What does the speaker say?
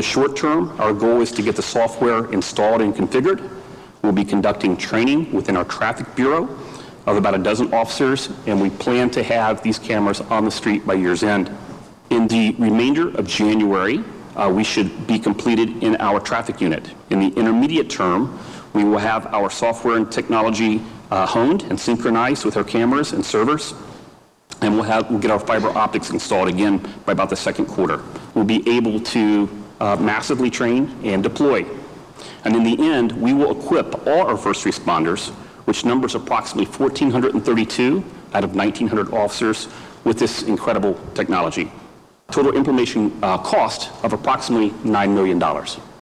short term, our goal is to get the software installed and configured. We'll be conducting training within our traffic bureau of about a dozen officers, and we plan to have these cameras on the street by year's end. In the remainder of January, we should be completed in our traffic unit. In the intermediate term, we will have our software and technology honed and synchronized with our cameras and servers, and we'll get our fiber optics installed again by about the second quarter. We'll be able to massively train and deploy. And in the end, we will equip all our first responders, which numbers approximately 1,432 out of 1,900 officers, with this incredible technology. Total implementation cost of approximately $9 million.